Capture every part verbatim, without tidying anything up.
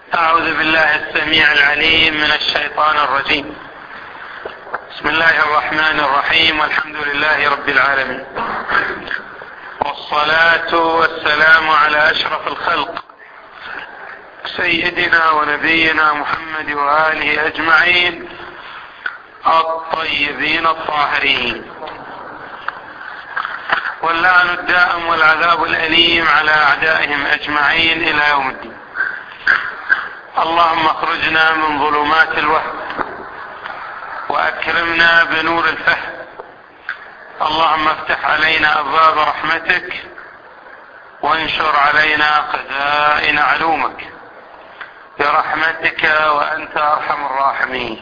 أعوذ بالله السميع العليم من الشيطان الرجيم. بسم الله الرحمن الرحيم، والحمد لله رب العالمين، والصلاة والسلام على أشرف الخلق سيدنا ونبينا محمد وآله أجمعين الطيبين الطاهرين، واللعن الدائم والعذاب الأليم على أعدائهم أجمعين إلى يوم الدين. اللهم اخرجنا من ظلمات الوهم وأكرمنا بنور الفهم، اللهم افتح علينا أبواب رحمتك وانشر علينا خزائن علومك برحمتك وأنت أرحم الراحمين.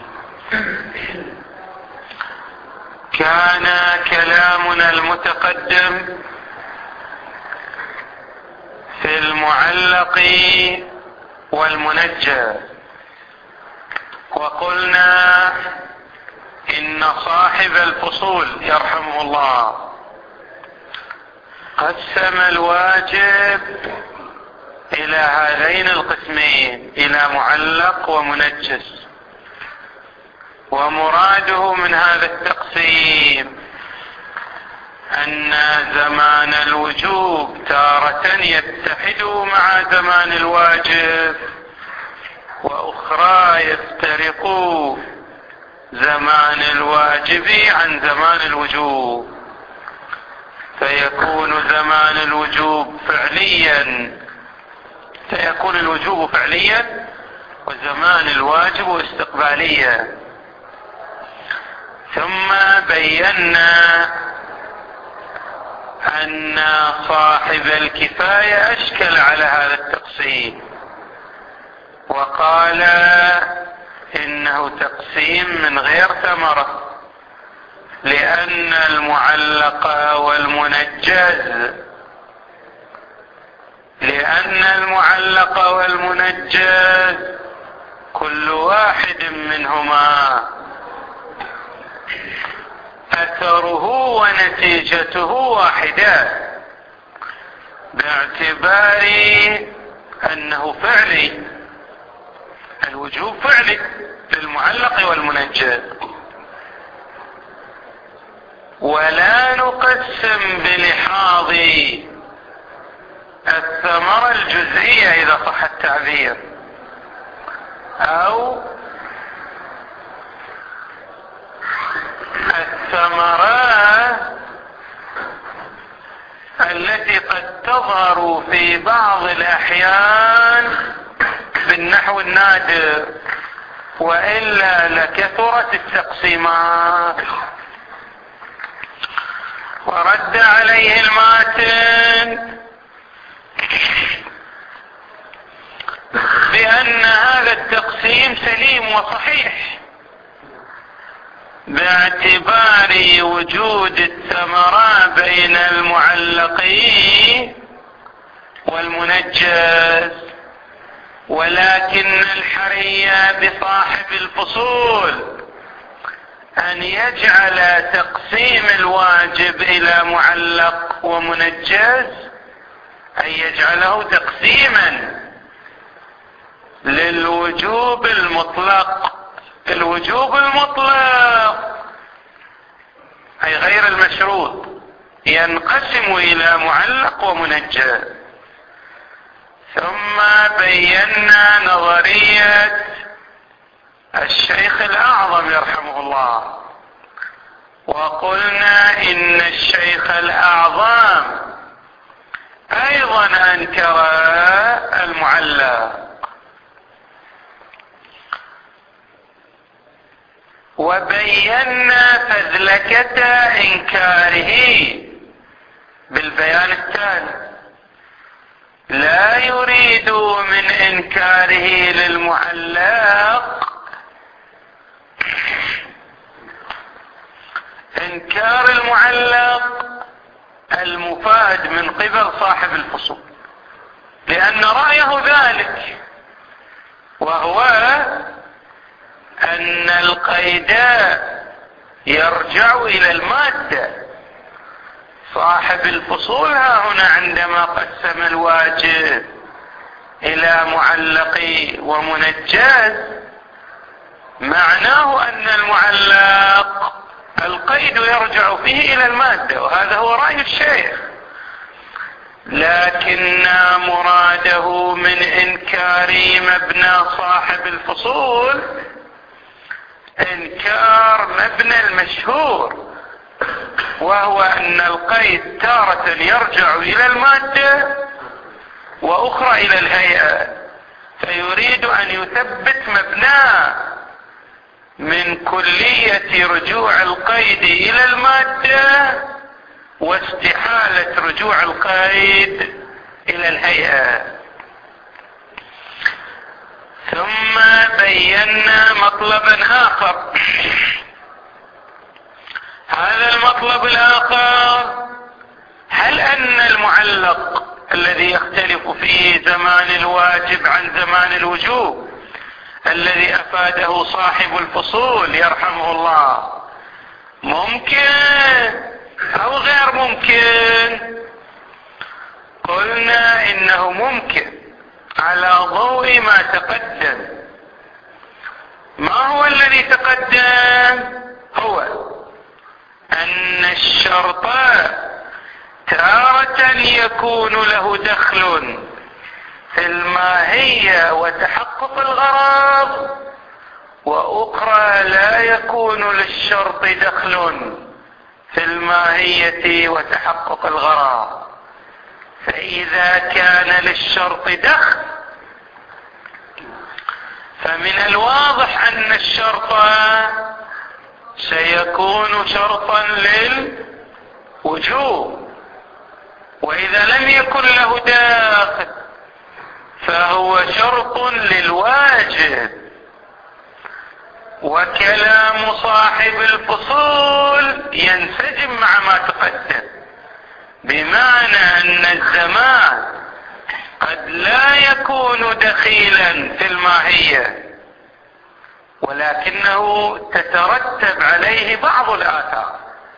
كان كلامنا المتقدم في المعلق والمنجى، وقلنا إن صاحب الفصول يرحمه الله قسم الواجب إلى هذين القسمين، إلى معلق ومنجز. ومراده من هذا التقسيم أن زمان الوجوب تارة يتحد مع زمان الواجب، وأخرى يفترق زمان الواجب عن زمان الوجوب، فيكون زمان الوجوب فعليا فيكون الوجوب فعليا وزمان الواجب استقباليا. ثم بينا أن صاحب الكفاية أشكل على هذا التقسيم، وقال إنه تقسيم من غير ثمرة، لأن المعلق والمنجز لأن المعلق والمنجز كل واحد منهما أثره ونتيجته واحدة، باعتبار أنه فعلي، الوجوب فعلي للمعلق والمنجز. ولا نقسم بلحاظ الثمرة الجزئية إذا صح التعبير، أو الثمرات التي قد تظهر في بعض الأحيان بالنحو النادر، وإلا لكثرت التقسيمات. ورد عليه الماتن بأن هذا التقسيم سليم وصحيح، باعتبار وجود الثمرة بين المعلق والمنجز، ولكن الحري بصاحب الفصول أن يجعل تقسيم الواجب إلى معلق ومنجز، أن يجعله تقسيما للوجوب المطلق. الوجوب المطلق أي غير المشروط ينقسم إلى معلق ومنجز. ثم بينا نظرية الشيخ الأعظم يرحمه الله، وقلنا إن الشيخ الأعظم أيضا أنكر المعلق، وبينا فذلكة إنكاره بالبيان التالي: لا يريد من إنكاره للمعلق إنكار المعلق المفاد من قبل صاحب الفصول، لأن رأيه ذلك، وهو أن القيد يرجع إلى المادة. صاحب الفصول ها هنا عندما قسم الواجب إلى معلق ومنجز معناه أن المعلق القيد يرجع فيه إلى المادة، وهذا هو رأي الشيخ، لكن مراده من إنكار مبنى صاحب الفصول إنكار مبنى المشهور، وهو أن القيد تارة يرجع إلى المادة وأخرى إلى الهيئة، فيريد أن يثبت مبناه من كلية رجوع القيد إلى المادة واستحالة رجوع القيد إلى الهيئة. ثم بينا مطلبا آخر، هذا المطلب الآخر: هل أن المعلق الذي يختلف فيه زمان الواجب عن زمان الوجوب الذي أفاده صاحب الفصول يرحمه الله ممكن أو غير ممكن؟ قلنا إنه ممكن على ضوء ما تقدم. ما هو الذي تقدم؟ هو أن الشرط تارة يكون له دخل في الماهية وتحقق الغرض، وأخرى لا يكون للشرط دخل في الماهية وتحقق الغرض. فإذا كان للشرط دخل فمن الواضح أن الشرط سيكون شرطا للوجوب، وإذا لم يكن له داخل فهو شرط للواجب. وكلام صاحب الفصول ينسجم مع ما تقدم، بمعنى أن الزمان قد لا يكون دخيلا في الماهية، ولكنه تترتب عليه بعض الآثار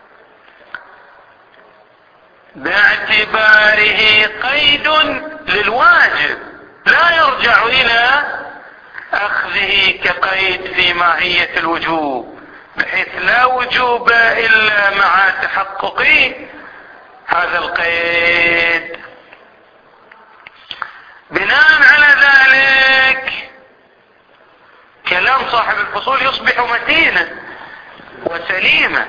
باعتباره قيد للواجب لا يرجع إلى أخذه كقيد في ماهية الوجوب، بحيث لا وجوب إلا مع تحقق هذا القيد. بناء على ذلك كلام صاحب الفصول يصبح متينا وسليما.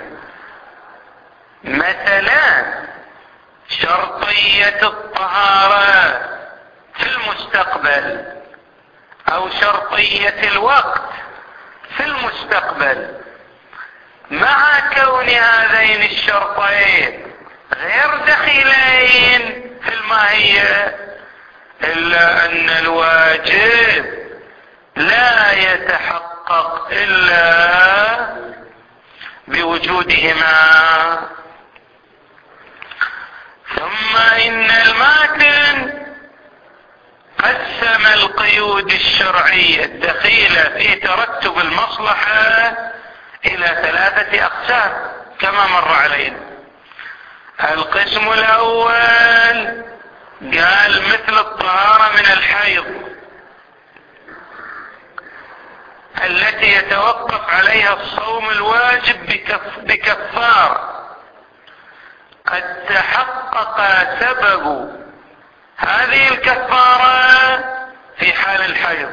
مثلا شرطية الطهارة في المستقبل أو شرطية الوقت في المستقبل، مع كون هذين الشرطين غير دخيلين في الماهية، إلا أن الواجب لا يتحقق إلا بوجودهما. ثم إن الماتن قسم القيود الشرعية الدخيلة في ترتب المصلحة إلى ثلاثة أقسام كما مر علينا. القسم الأول قال مثل الطهارة من الحيض التي يتوقف عليها الصوم الواجب بكف بكفار قد تحقق سبب هذه الكفارة في حال الحيض.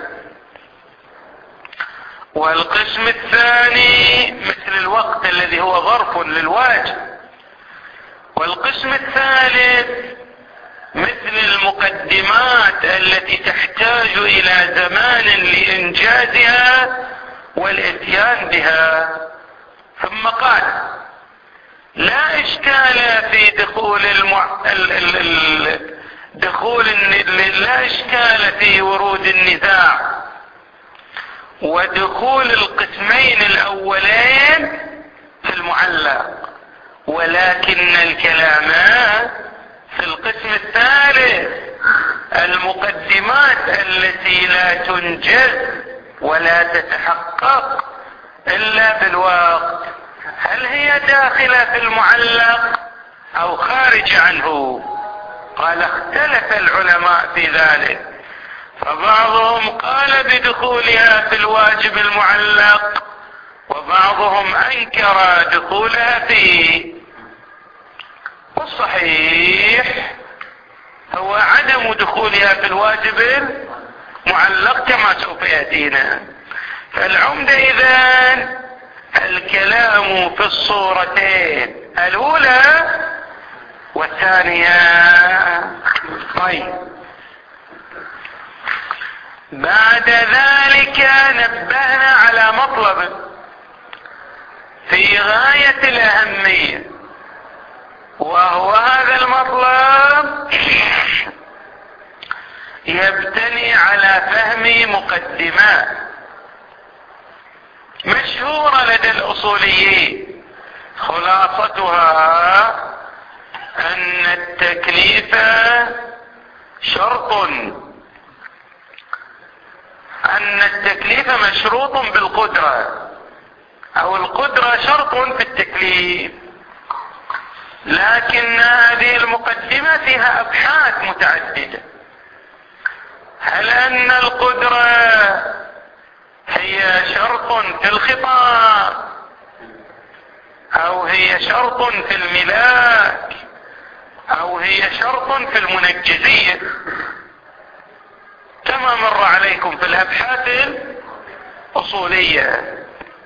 والقسم الثاني مثل الوقت الذي هو ظرف للواجب. والقسم الثالث مثل المقدمات التي تحتاج إلى زمان لإنجازها والإتيان بها. ثم قال لا إشكال في دخول المع... ال... ال... ال... دخول الن... لا إشكال في ورود النزاع ودخول القسمين الأولين في المعلق، ولكن الكلام في القسم الثالث المقدمات التي لا تنجز ولا تتحقق إلا بالوقت، هل هي داخلة في المعلق أو خارج عنه؟ قال اختلف العلماء في ذلك، فبعضهم قال بدخولها في الواجب المعلق، وبعضهم أنكر دخولها فيه. والصحيح هو عدم دخولها في الواجب المعلق كما سوف يأتينا. فالعمدة إذن الكلام في الصورتين الأولى والثانية. طيب، بعد ذلك نبهنا على مطلب في غاية الأهمية، وهو هذا المطلب يبتني على فهم مقدمات مشهورة لدى الأصوليين، خلاصتها أن التكليف شرط، أن التكليف مشروط بالقدرة، أو القدرة شرط في التكليف. لكن هذه المقدمة فيها أبحاث متعددة. هل أن القدرة هي شرط في الخطاب، أو هي شرط في الملاك، أو هي شرط في المنجزية، كما مر عليكم في الأبحاث الأصولية.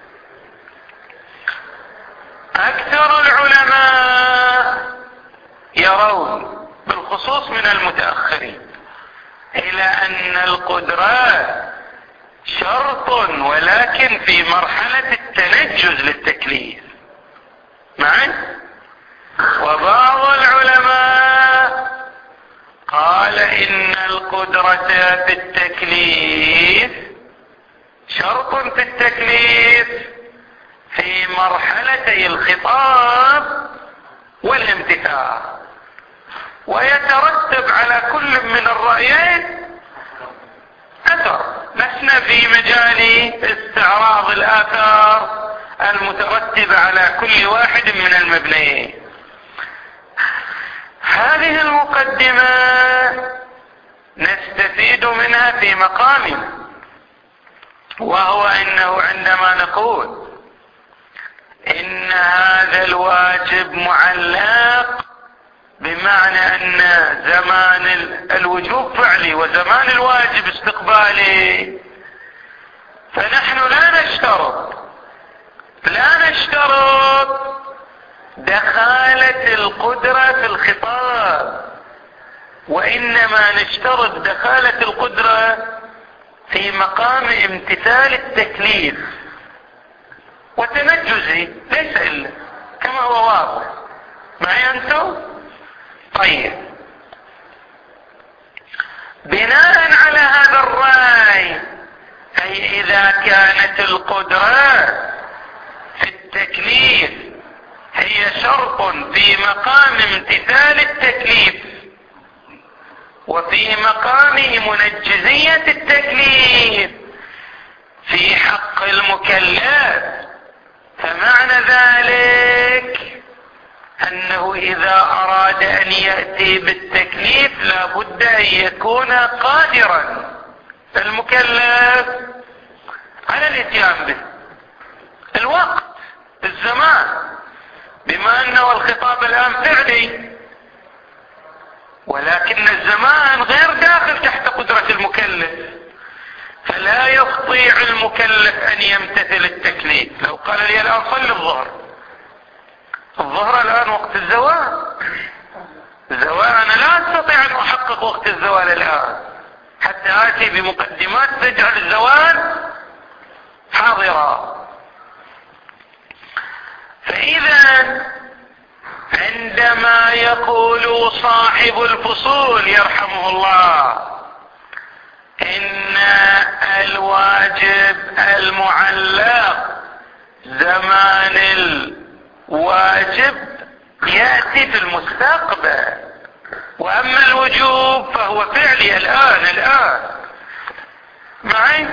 أكثر العلماء يرون بالخصوص من المتأخرين إلى أن القدرة شرط، ولكن في مرحلة التنجز للتكليف معا. وبعض العلماء قال إن القدرة في التكليف شرط في التكليف في مرحلتي الخطاب والامتثال، ويترتب على كل من الرأيين أثر. لسنا في مجال استعراض الآثار المترتبة على كل واحد من المبنيين. هذه المقدمة نستفيد منها في مقام، وهو أنه عندما نقول إن هذا الواجب معلق، بمعنى أن زمان الوجوب فعلي وزمان الواجب استقبالي، فنحن لا نشترط لا نشترط دخالة القدرة في الخطاب، وإنما نشترط دخالة القدرة في مقام امتثال التكليف وتنجزي، ليس إلا كما هو واضح معي أنتم. طيب، بناء على هذا الرأي، أي إذا كانت القدرة في التكليف هي شرط في مقام امتثال التكليف وفي مقام منجزية التكليف في حق المكلف، فمعنى ذلك أنه إذا أراد أن يأتي بالتكليف لا بد أن يكون قادرا المكلف على الاتيان به. الوقت، الزمان، بما أنه الخطاب الآن فعلي، ولكن الزمان غير داخل تحت قدرة المكلف، فلا يستطيع المكلف أن يمتثل التكليف. لو قال لي الآن صلي الظهر، الظهر الآن وقت الزوال، الزوال أنا لا أستطيع أن أحقق وقت الزوال الآن حتى آتي بمقدمات تجعل الزوال حاضرا. فإذا عندما يقول صاحب الفصول يرحمه الله إن الواجب المعلق زمان الواجب يأتي في المستقبل، وأما الوجوب فهو فعلي الآن الآن معي.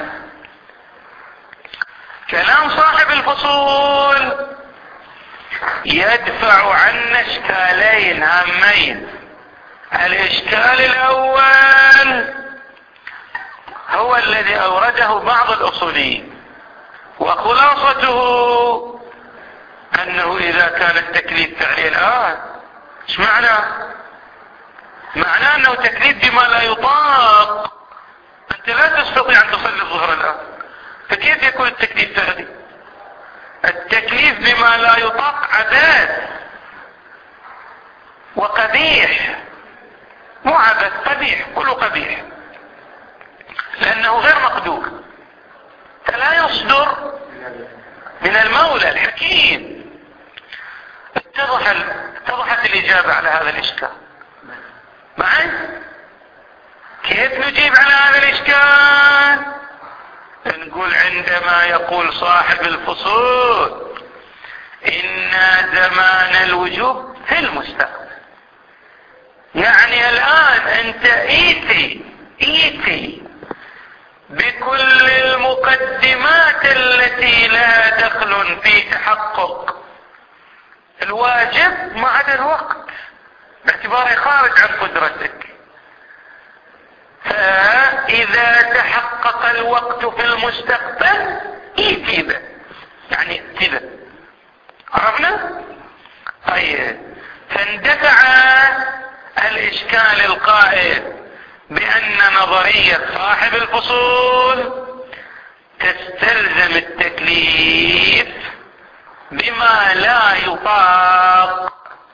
كلام صاحب الفصول يدفع عنا اشكالين هامين. الاشكال الاول هو الذي أورده بعض الأصوليين، وخلاصته أنه إذا كان التكليف فعلي الآن، ايش معنى؟ معناه أنه تكليف بما لا يطاق. أنت لا تستطيع أن تصلي الظهر الآن، فكيف يكون التكليف فعلي؟ التكليف بما لا يطاق عبث وقبيح، مو عبث، قبيح، كله قبيح، لأنه غير مقدور، فلا يصدر من المولى الحكيم. اتضح اتضحت الإجابة على هذا الإشكال معي؟ كيف نجيب على هذا الإشكال؟ نقول عندما يقول صاحب الفصول إن زمان الوجوب في المستقبل، يعني الآن أنت إيتي إيتي بكل المقدمات التي لا دخل في تحقق الواجب ما عدا الوقت، باعتباره خارج عن قدرتك. فإذا تحقق الوقت في المستقبل إيتي به، يعني ائتي به. عرفنا؟ طيب، فاندفع الإشكال القائل بأن نظرية صاحب الفصول تستلزم التكليف بما لا يطاق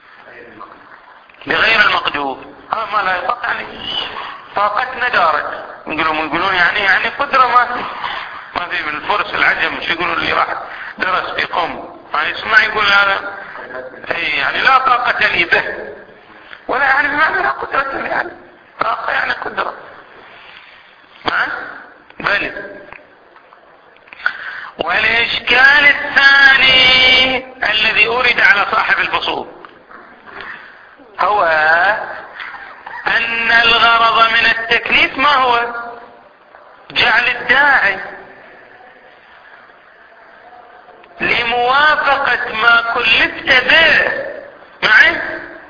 بغير المقدور. ها ما لا يطاق يعني طاقتنا دارت، يقولون يقولون يعني يعني قدرة ما في ما في من الفرس العجم، شو يقولون اللي راح درس في قم يعني يسمع يقول هذا اي يعني لا طاقة لي به، ولا يعني بمعنى لا قدرة لي، يعني طاقة يعني قدرة معا بل. والإشكال الثاني الذي أورد على صاحب الفصول هو أن الغرض من التكليف ما هو؟ جعل الداعي لموافقة ما كلفت به معي،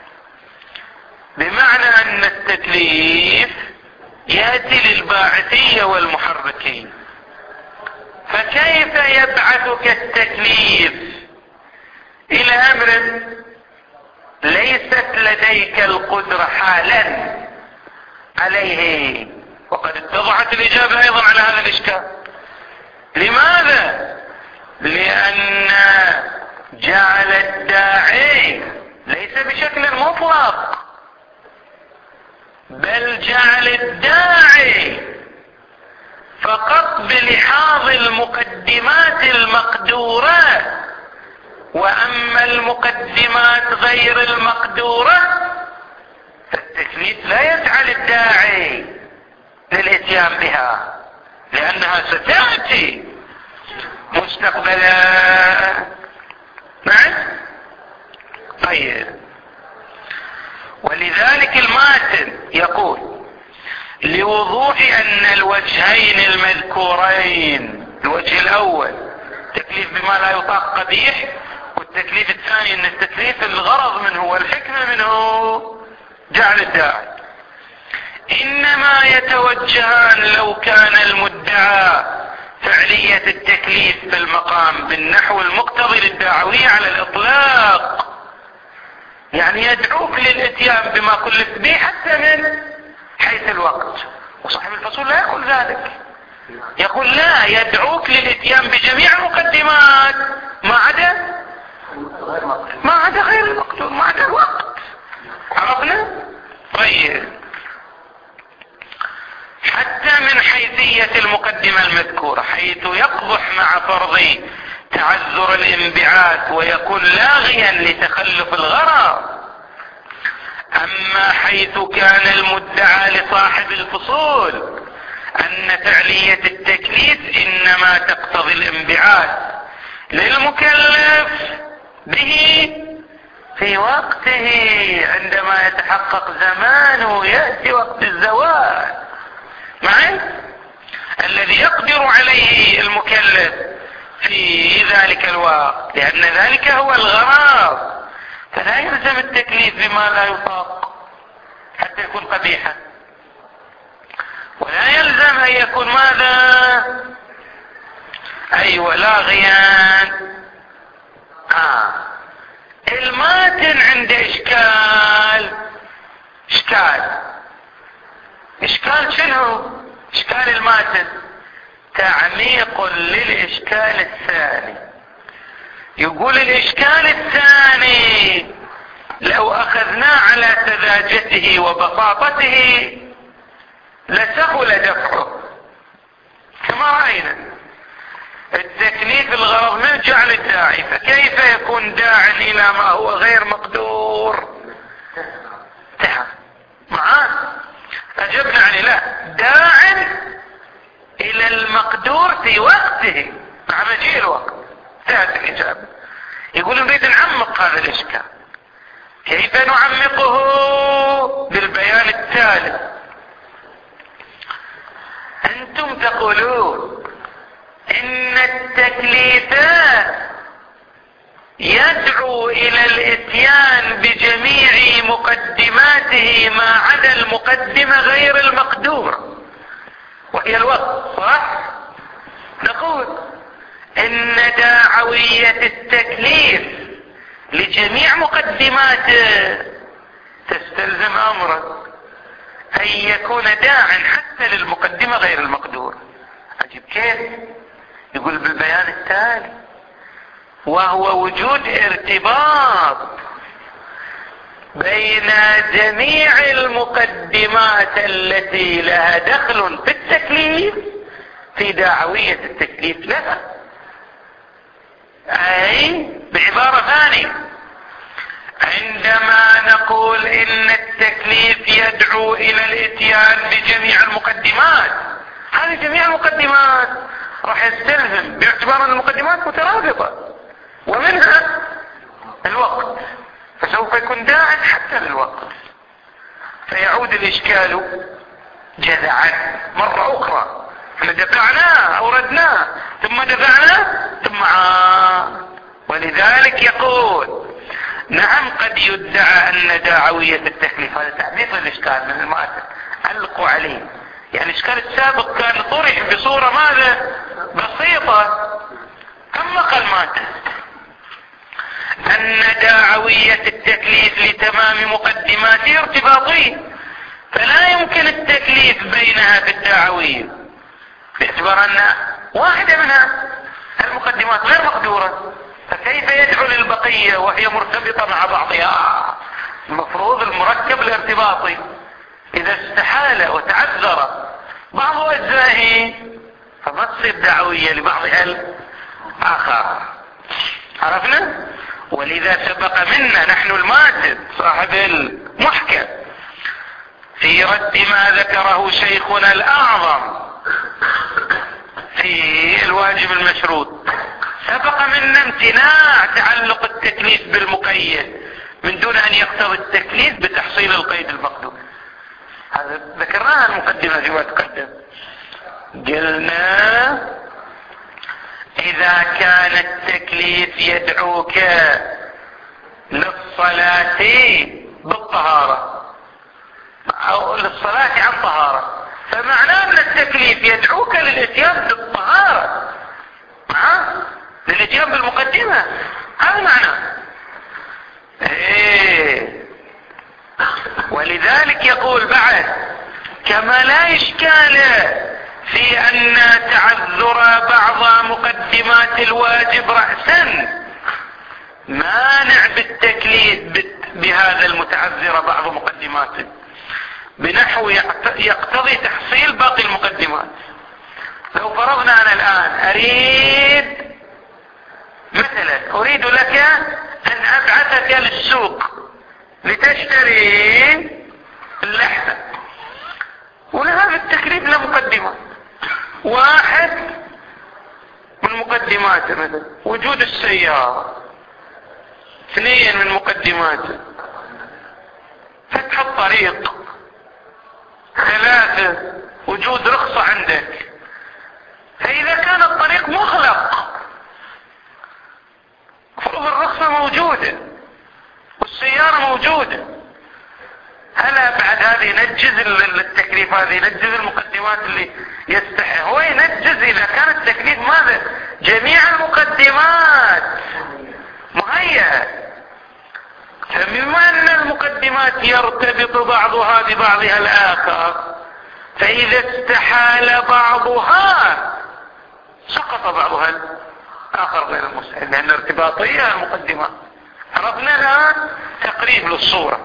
بمعنى أن التكليف يأتي للباعثية والمحركين. فكيف يبعثك التكليف إلى أمر ليست لديك القدرة حالا عليه؟ وقد اتضحت الإجابة أيضا على هذا الإشكال. لماذا؟ لأن جعل الداعي ليس بشكل مطلق، بل جعل الداعي فقط بلحاظ المقدمات المقدورة، وأما المقدمات غير المقدورة فالتكليف لا يجعل الداعي للإتيان بها، لأنها ستأتي مستقبلا. نعم. طيب، ولذلك الماتن يقول لوضوح أن الوجهين المذكورين، الوجه الأول تكليف بما لا يطاق قبيح، والتكليف الثاني أن التكليف الغرض منه والحكمة منه جعل الداعي، إنما يتوجهان لو كان المدعى فعلية التكليف في المقام بالنحو المقتضي للدعوية على الإطلاق، يعني يدعوك للاتيان بما كلفت به حتى من حيث الوقت. وصاحب الفصول لا يقول ذلك، يقول لا، يدعوك للاتيان بجميع المقدمات ما عدا ما عدا غير المقدور، ما عدا الوقت. عرفنا؟ طيب، حتى من حيثية المقدمة المذكورة، حيث يقضح مع فرض تعذر الانبعاث ويكون لاغيا لتخلف الغرض. أما حيث كان المدعى لصاحب الفصول أن فعلية التكليف إنما تقتضي الانبعاث للمكلف به في وقته، عندما يتحقق زمانه يأتي وقت الزواج معي الذي يقدر عليه المكلف في ذلك الوقت، لأن ذلك هو الغرض. فلا يلزم التكليف بما لا يطاق حتى يكون قبيحا. ولا يلزم ان يكون ماذا؟ ايوه لاغيا. آه. الماتن عنده اشكال. اشكال اشكال شنو؟ اشكال الماتن تعميق للاشكال الثاني. يقول الاشكال الثاني لو اخذناه على سذاجته وبساطته لسهل دفعه كما رأينا. التكليف الغرض من جعل الداعي، فكيف يكون داع الى ما هو غير مقدور؟ معاه اجبنا عليه لا، داع الى المقدور في وقته مع مجيء الوقت. انتهت الاجابة. يقول نريد نعمق هذا الاشكال. كيف نعمقه؟ بالبيان التالي. انتم تقولون ان التكليفات يدعو الى الاتيان بجميع مقدماته ما عدا المقدمة غير المقدورة وهي الوقت، صح؟ نقول ان داعوية التكليف لجميع مقدماته تستلزم امرا ان يكون داعا حتى للمقدمة غير المقدورة. عجيب كيف؟ يقول بالبيان التالي، وهو وجود ارتباط بين جميع المقدمات التي لها دخل في التكليف في داعوية التكليف لها. اي بعبارة ثانية، عندما نقول ان التكليف يدعو الى الاتيان بجميع المقدمات، هذه جميع المقدمات راح يستلزم باعتبار ان المقدمات مترابطة ومنها الوقت، فسوف يكون داعا حتى للوقت. فيعود الاشكال جذعا مرة اخرى. احنا دفعناه اوردناه ثم دفعناه ثم عاد. ولذلك يقول نعم قد يدعى ان داعوية التكليف، هذا تعبير الاشكال من المؤسس علقوا عليه. يعني الاشكال السابق كان طرح بصورة ماذا؟ بسيطة. اما قال ماذا؟ ان داعوية التكليف لتمام مقدماته ارتباطية، فلا يمكن التكليف بينها في الداعوية باعتبار ان واحدة منها المقدمات غير مقدورة، فكيف يدعو للبقية وهي مرتبطة مع بعضها؟ المفروض المركب الارتباطي اذا استحال وتعذر بعض اجزائه فما تصير دعوية لبعضها الاخر. عرفنا؟ ولذا سبق منا نحن الماتن صاحب المحكم في رد ما ذكره شيخنا الاعظم في الواجب المشروط، سبق منا امتناع تعلق التكليف بالمقيد من دون ان يقتضي التكليف بتحصيل القيد المقدور. هذا ذكرناها المقدمة فيما تقدم. قلنا اذا كان التكليف يدعوك للصلاة بالطهارة او للصلاة عن طهارة، فمعناه ان التكليف يدعوك للاتيان بالطهارة ها للاتيان بالمقدمة. هذا معناه. ايه ولذلك يقول بعد كما لا اشكال في ان تعذر بعض مقدمات الواجب رأسا مانع بالتكليف بهذا المتعذر بعض مقدماته بنحو يقتضي تحصيل باقي المقدمات. لو فرضنا انا الان اريد مثلا اريد لك ان ابعثك للسوق لتشتري اللحمة، ولهذا التكليف له مقدمات. واحد من مقدماته مثلا وجود السيارة، اثنين من مقدماته فتح الطريق، ثلاثة وجود رخصة عندك. فإذا كان الطريق مغلق فرض الرخصة موجودة والسيارة موجودة، هلا بعد هذه نجز التكليف، هذه نجز المقدمات المقدمات اللي يستحق، هو ينجز اذا كان التكليف ماذا؟ جميع المقدمات مهيئة. فبما ان المقدمات يرتبط بعضها ببعضها الاخر، فاذا استحال بعضها سقط بعضها الاخر غير المستحيل، لان ارتباطية المقدمات. عرفنا الان تقريب للصورة.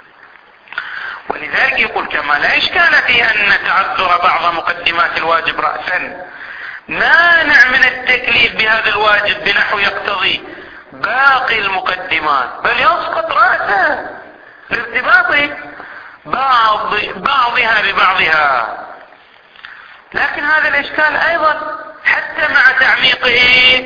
ولذلك يقول كما لا إشكال في أن تعذر بعض مقدمات الواجب رأسا مانع من التكليف بهذا الواجب بنحو يقتضي باقي المقدمات، بل يسقط رأسا لارتباط بعض بعضها ببعضها. لكن هذا الإشكال أيضا حتى مع تعميقه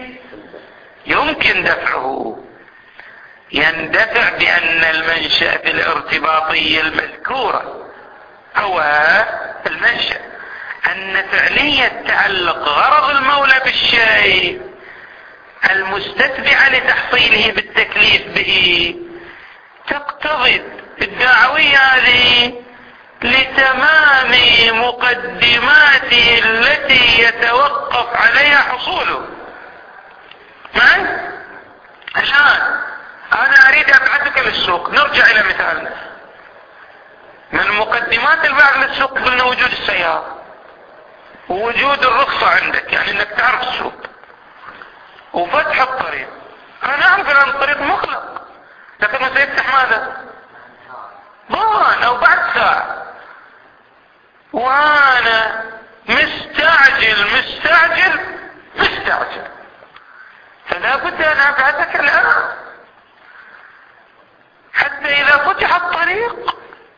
يمكن دفعه. يندفع بأن المنشأ في الارتباطية المذكورة هو المنشأ أن فعلية تعلق غرض المولى بالشيء المستتبعة لتحصيله بالتكليف به تقتضي الدعوية هذه لتمام مقدماته التي يتوقف عليها حصوله. معي؟ الآن أنا أريد أبعثك للسوق، نرجع إلى مثالنا. من مقدمات البعث للسوق قلنا وجود السيارة ووجود الرخصة عندك، يعني أنك تعرف السوق، وفتح الطريق. أنا أعرف أن الطريق مغلق، لكن سيفتح ماذا؟ ضمان أو بعد ساعة، وأنا مستعجل مستعجل مستعجل، فلا بد أن أبعثك الآن حتى إذا فتح الطريق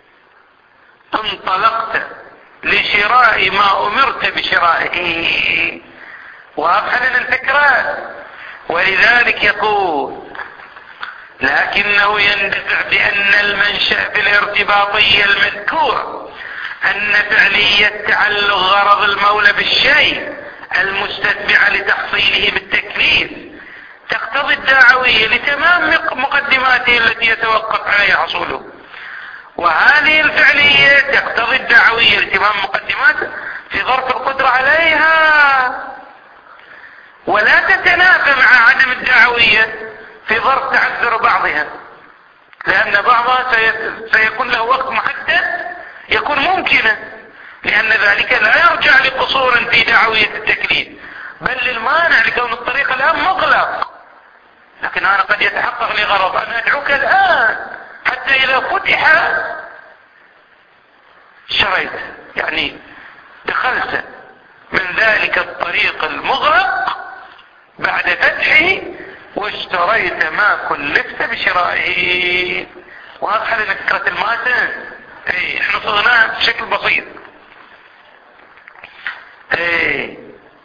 انطلقت لشراء ما أمرت بشرائه. واضح لنا الفكرة. ولذلك يقول لكنه يندفع بأن المنشأ في الارتباطية المذكورة أن فعلية تعلق غرض المولى بالشيء المستتبعة لتحصيله بالتكليف تقتضي الدعوية لتمام مقدماته التي يتوقف عليها حصوله. وهذه الفعلية تقتضي الدعوية لتمام مقدماته في ظرف القدرة عليها، ولا تتنافى مع عدم الدعوية في ظرف تعذر بعضها، لأن بعضها سيكون له وقت محدد يكون ممكنا، لأن ذلك لا يرجع لقصور في دعوية التكليف بل للمانع لكون الطريق الآن مغلق. لكن أنا قد يتحقق لي غرض أن أدعوك الآن حتى إذا فتح شريت، يعني دخلت من ذلك الطريق المغلق بعد فتحه واشتريت ما كلفت بشرائه. واضح لنا فكرة الماتن؟ ايه احنا صغناها بشكل بسيط. ايه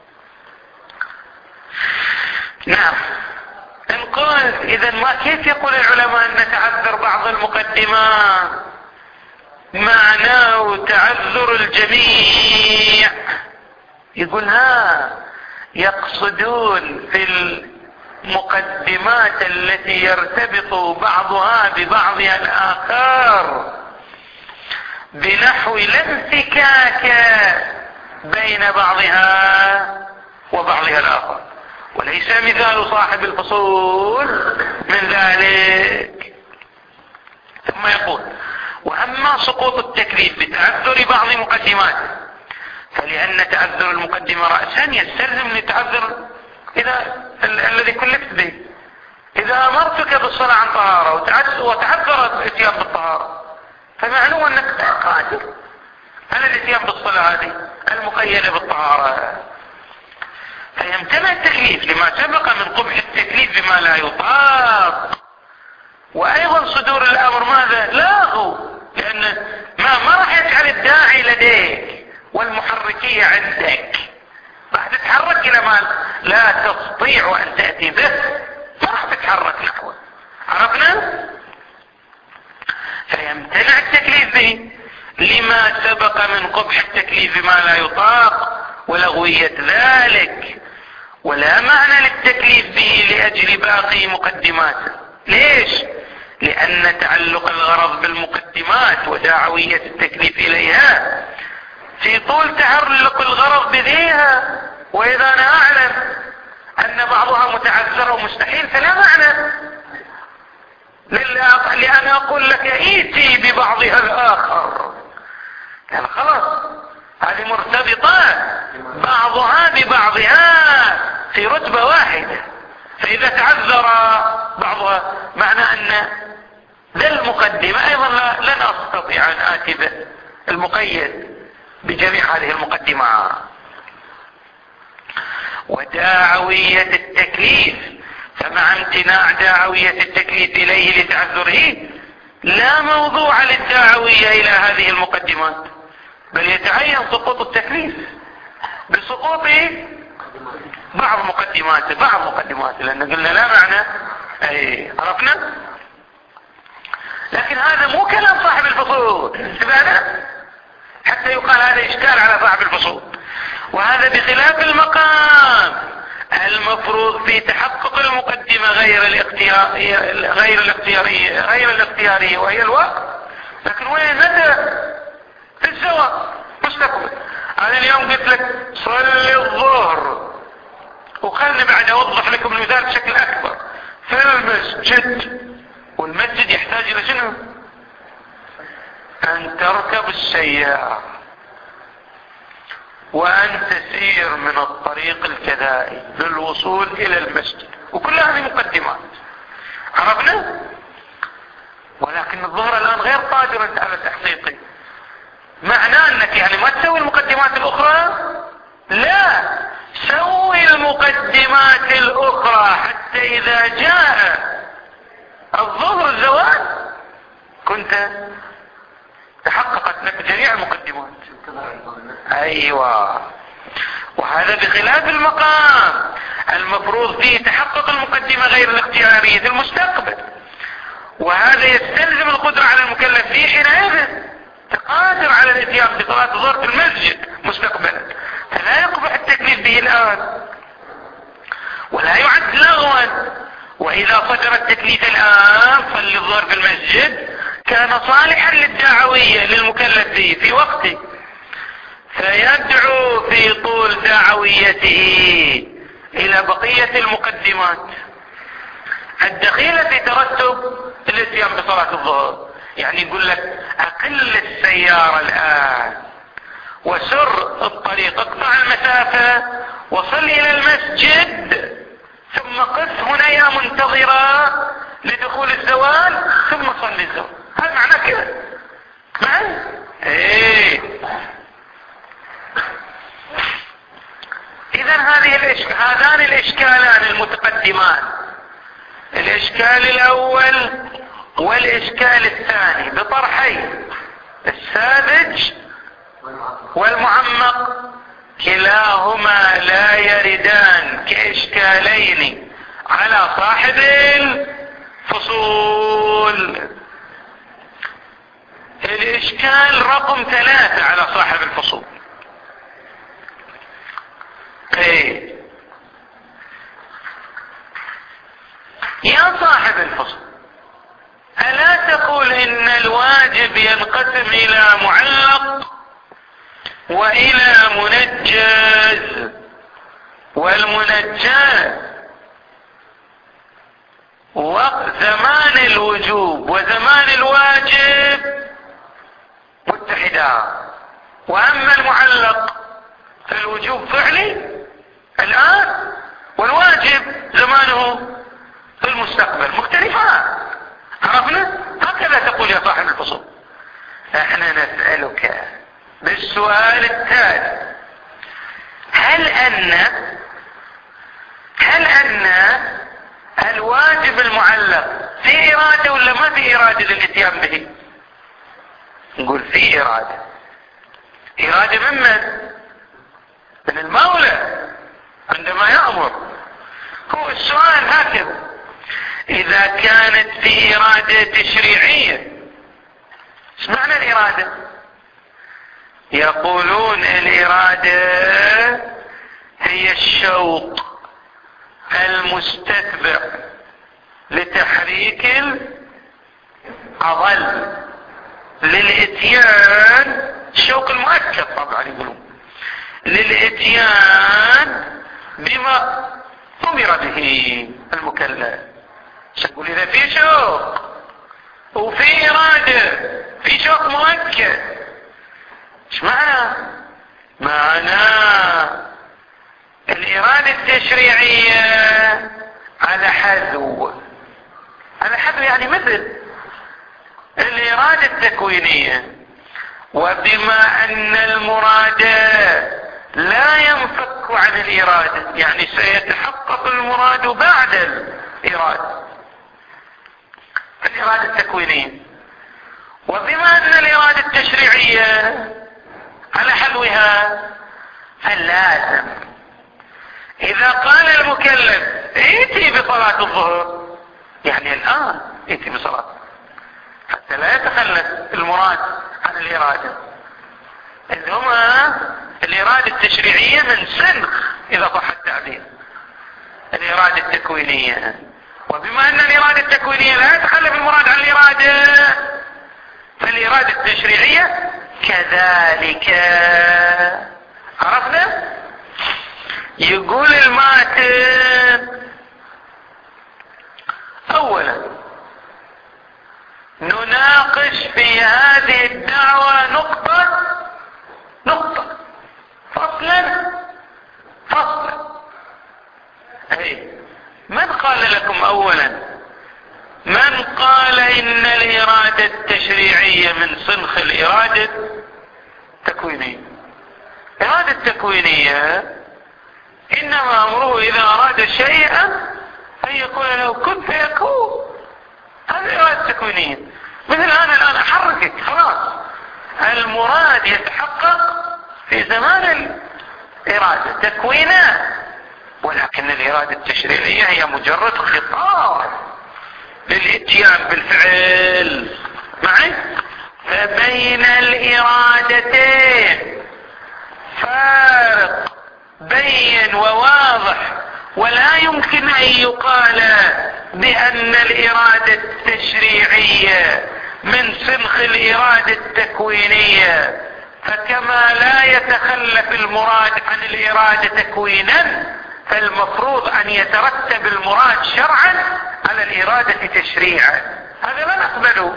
نعم. نقول اذا ما كيف يقول العلماء ان تعذر بعض المقدمات معناه تعذر الجميع؟ يقول ها يقصدون في المقدمات التي يرتبط بعضها ببعضها الآخر بنحو لا انفكاك بين بعضها وبعضها الآخر، وليس مثال صاحب الفصول من ذلك. ثم يقول وأما سقوط التكليف بتعذر بعض مقدماته فلأن تعذر المقدمة رأسا يستلزم لتعذر إذا ال الذي كلفت به. إذا أمرتك بالصلاة عن طهارة وتعذر الاتيان بالطهارة فمعلوم أنك قادر على الاتيان بالصلاة هذه المقيدة بالطهارة، فيمتنع التكليف لما سبق من قبح التكليف بما لا يطاق. وأيضا صدور الأمر ماذا؟ لاغو، لأن ما ما راح يجعل الداعي لديك والمحركية عندك، راح تتحرك إلى ما لا تستطيع أن تأتي به، ما راح تتحرك نحوه. عرفنا؟ فيمتنع التكليف به لما سبق من قبح التكليف بما لا يطاق ولغوية ذلك، ولا معنى للتكليف به لأجل باقي مقدماته. ليش؟ لأن تعلق الغرض بالمقدمات ودعوية التكليف إليها في طول تحرك الغرض بذيها، واذا انا اعلم ان بعضها متعذر ومستحيل فلا معنى لان اقول لك ائتي ببعضها الاخر. يعني خلاص هذه مرتبطة بعضها ببعضها في رتبة واحدة، فاذا تعذر بعضها معنى ان ذا المقدمة ايضا لن استطيع ان اتي بالمقيد بجميع هذه المقدمات. وداعوية التكليف، فمع امتناع داعوية التكليف اليه لتعذره لا موضوع للداعوية الى هذه المقدمات، بل يتعين سقوط التكليف بسقوط بعض مقدماته بعض مقدماته لان قلنا لا معنى. اي عرفنا. لكن هذا مو كلام صاحب الفصول انتبهنا حتى يقال هذا اشكال على صاحب الفصول، وهذا بخلاف المقام المفروض في تحقق المقدمة غير الاختيارية غير الاختيارية غير الاختيارية وهي الوقت. لكن وين متى؟ في الزواج مستقبل. انا اليوم قلت لك صلي الظهر، وخلني بعد اوضح لكم المثال بشكل اكبر. في المسجد، والمسجد يحتاج الى شنو؟ ان تركب السيارة وان تسير من الطريق الكذائي للوصول الى المسجد، وكل هذه مقدمات عرفنا. ولكن الظهر الان غير قادر على تحقيقه. معناه انك يعني ما تسوي المقدمات الاخرى؟ لا، سوي المقدمات الاخرى حتى اذا جاء الظهر الزواج كنت تحققت لك جميع المقدمات. ايوه. وهذا بخلاف المقام المفروض فيه تحقق المقدمة غير الاختيارية المستقبل، وهذا يستلزم القدرة على المكلف فيه حينئذ قادر على الاتيان بصلاة الظهر في المسجد مستقبلا، فلا يقبح التكليف به الآن ولا يعد لغوا. وإذا صدر التكليف الآن صلي الظهر في المسجد كان صالحا للدعوية للمكلف به في وقته، فيدعو في طول دعويته إلى بقية المقدمات الدخيلة في ترتب الاتيان بصلاة الظهر. يعني يقول لك اقل السيارة الان وسر الطريق، اقطع المسافة وصل الى المسجد ثم قف هنا يا منتظرة لدخول الزوال ثم صلي الزوال. هذا معناه كده معي؟ ايه. اذا هذه الاشكال هذان الاشكالان المتقدمان، الاشكال الاول والاشكال الثاني بطرحين الساذج والمعمق، كلاهما لا يردان كاشكالين على صاحب الفصول. الاشكال رقم ثلاثة على صاحب الفصول. ايه يا صاحب الفصل، ألا تقول إن الواجب ينقسم إلى معلق وإلى منجز، والمنجز وزمان الوجوب وزمان الواجب متحدان، وأما المعلق فالوجوب فعلي الآن والواجب زمانه في المستقبل مختلفان. عرفنا؟ هكذا تقول يا صاحب الفصول. احنا نسألك بالسؤال التالي: هل ان هل ان الواجب المعلق في ارادة ولا ما في ارادة للاتيان به؟ نقول في ارادة. ارادة ممن؟ من المولى عندما يأمر. هو السؤال هكذا: اذا كانت في ارادة تشريعية، ايش معنى الارادة؟ يقولون الارادة هي الشوق المستتبع لتحريك العضل للاتيان الشوق المؤكد طبعا يقولون للاتيان بما امر به المكلف. يقول اذا في شوق وفي ارادة، في شوق مؤكد، ايش معنى؟ معناه الارادة التشريعية على حذو، على حذو يعني مثل الارادة التكوينية. وبما ان المراد لا ينفك عن الارادة، يعني سيتحقق المراد بعد الارادة، الارادة التكوينية. وبما ان الارادة التشريعية على حلوها، فلازم اذا قال المكلف ائتي بصلاة الظهر، يعني الان ائتي بصلاة، حتى لا يتخلف المراد عن الارادة. إذ هما الارادة التشريعية من سنخ اذا صح التعبير الارادة التكوينية. وبما ان الارادة التكوينية لا يتخلف المراد عن الارادة، فالارادة التشريعية كذلك. عرفنا؟ يقول الماتن اولا نناقش في هذه الدعوة نقطة نقطة فصلا فصلا. اي من قال لكم اولا؟ من قال ان الارادة التشريعية من صنخ الارادة التكوينية؟ الارادة التكوينية انما امره اذا اراد شيئا ان يقول له كن فيكون. هذه الارادة التكوينية. مثل انا الان احركك خلاص، المراد يتحقق في زمان الارادة تكوينا، ولكن الارادة التشريعية هي مجرد خطاب للاتيان بالفعل. معي؟ فبين الارادتين فارق بين وواضح، ولا يمكن ان يقال بان الارادة التشريعية من سنخ الارادة التكوينية، فكما لا يتخلف المراد عن الارادة تكوينا، فالمفروض ان يترتب المراد شرعا على الارادة تشريعا. هذا لا نقبله.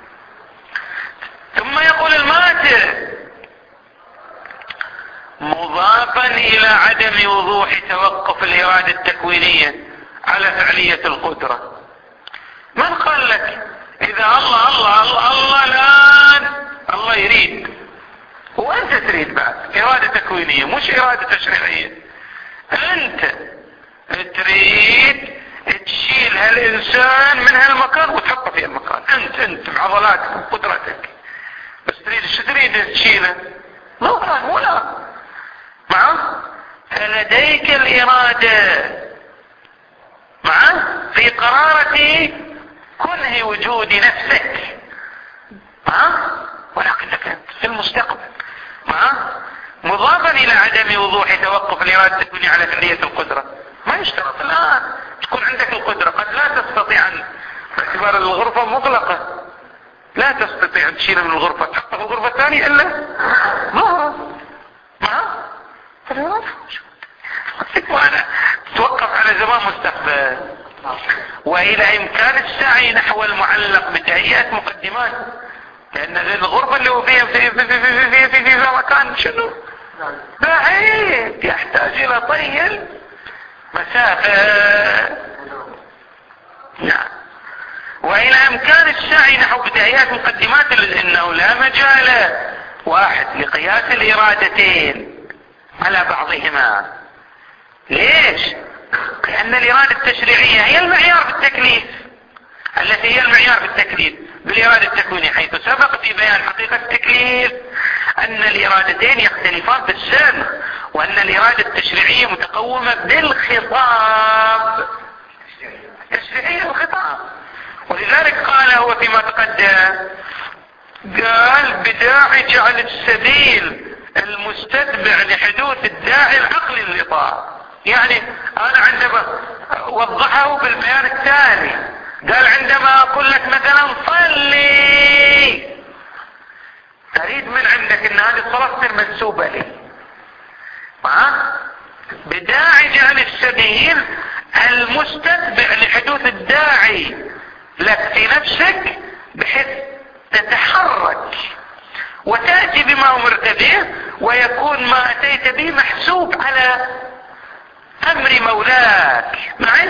ثم يقول الماتع مضافا الى عدم وضوح توقف الارادة التكوينية على فعلية القدرة. من قال لك اذا الله الله الله الله الان الله يريد وانت تريد بعد ارادة تكوينية مش ارادة تشريعية، انت تريد تشيل هالانسان من هالمكان وتحطه في المكان، انت انت بعضلاتك وقدرتك، بس تريد شو تريد تشيله؟ لا ولا معه. فلديك الارادة معه في قرارة كنه وجود نفسك، معه، ولكنك انت في المستقبل معه. مضافا الى عدم وضوح توقف الارادة التكوينية على فعلية القدرة. ما يشترط الان تكون عندك القدرة، قد لا تستطيع ان باعتبار الغرفة مغلقة لا تستطيع ان تشيل من الغرفة تحطها في الغرفة الثانية الا ظهرا معه. وانا توقف على زمان مستقبل. والى امكان السعي نحو المعلق بتهيئة مقدمات، لان الغرفة اللي هو فيها في في في في في في, في مكان شنو بعيد يحتاج الى طي مسافة. نعم. والى امكان السعي نحو بتهيئة مقدمات انه لا مجال واحد لقياس الارادتين على بعضهما. ليش؟ لان الارادة التشريعية هي المعيار بالتكليف، التي هي المعيار بالتكليف بالارادة التكوينية، حيث سبق في بيان حقيقة التكليف ان الارادتين يختلفان بالسن، وان الارادة التشريعية متقومة بالخطاب التشريعية الخطاب. ولذلك قال هو فيما تقدم قال بداعي جعل السبيل المستتبع لحدوث الداعي العقلي للإطاعة. يعني انا عندما وضحه بالبيان التالي قال عندما اقول لك مثلا صلي اريد من عندك ان هذه الصلاة تصير منسوبة لي، ها؟ بداعي جعل السبيل المستتبع لحدوث الداعي لك في نفسك، بحيث تتحرك وتأتي بما أمرت به، ويكون ما أتيت به محسوب على أمر مولاك معي.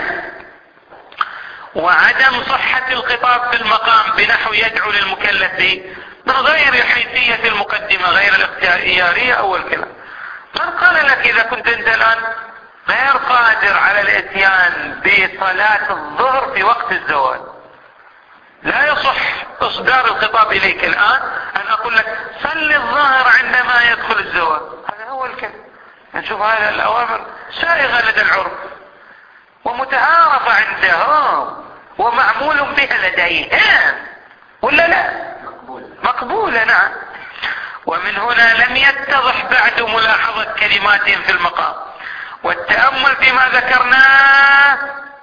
وعدم صحة الخطاب في المقام بنحو يدعو للمكلف من غير حيثية المقدمة غير الاختيارية أول كلام. من قال لك إذا كنت أنت الآن غير قادر على الاتيان بصلاة الظهر في وقت الزوال، لا يصح إصدار الخطاب إليك الآن أن أقول لك صل الظهر عندما يدخل الزوال. هذا هو الكلام. نشوف هذه الأوامر سائغة لدى العرب ومتعارفة عندهم ومعمول بها لديهم، ولا لا؟ مقبولة نعم. ومن هنا لم يتضح بعد ملاحظة كلماتهم في المقام والتأمل فيما ذكرناه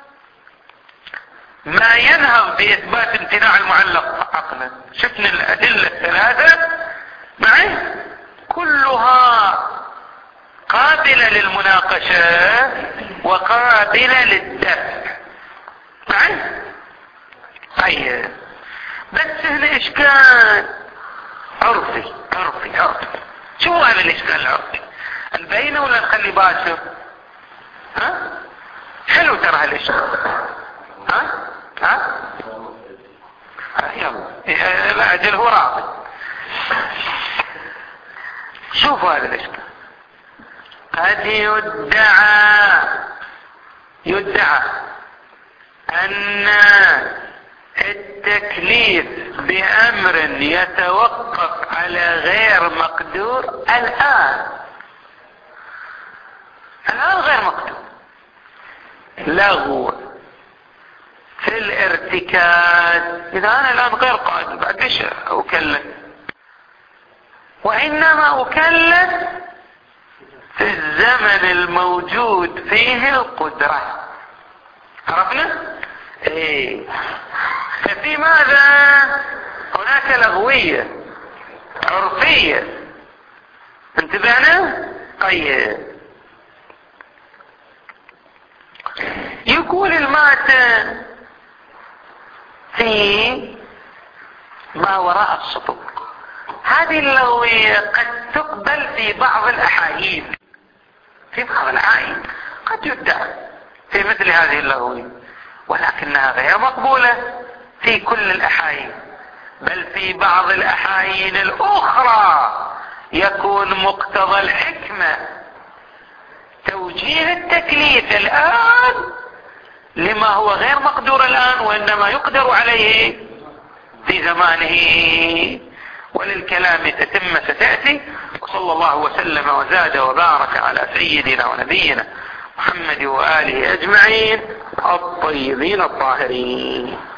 ما ينهض بإثبات امتناع المعلق عقلا. شفنا الأدلة الثلاثة معي كلها قابلة للمناقشة وقابلة للدفع معي. طيب بس هنا إشكال عرفي عرفي عرفي. شو هذا الإشكال العرفي؟ نبينه ولا نخلي باشر؟ ها؟ حلو ترى هالإشكال. ها؟ ها؟ يلا لا أجل هو راضي. شوف هذا الإشكال. قد يدعى يدعى أن التكليف بأمر يتوقف على غير مقدور الآن الآن غير مقدور، لغو في الارتكاز. إذا أنا الآن غير قادر بعد إيش أكلف؟ وإنما أكلف في الزمن الموجود فيه القدرة. عرفنا؟ إيه. ففي ماذا؟ هناك لغوية عرفية. انتبهنا؟ طيب يقول الماتن في ما وراء السطور. هذه اللغوية قد تقبل في بعض الأحايين، في بعض الأحايين قد يدعى في مثل هذه اللغوية، ولكنها غير مقبولة في كل الأحايين، بل في بعض الأحايين الأخرى يكون مقتضى الحكمة توجيه التكليف الآن لما هو غير مقدور الآن وإنما يقدر عليه في زمانه. وللكلام تتم ستأتي. وصلى الله وسلم وزاد وبارك على سيدنا ونبينا محمد وآله أجمعين الطيبين الطاهرين.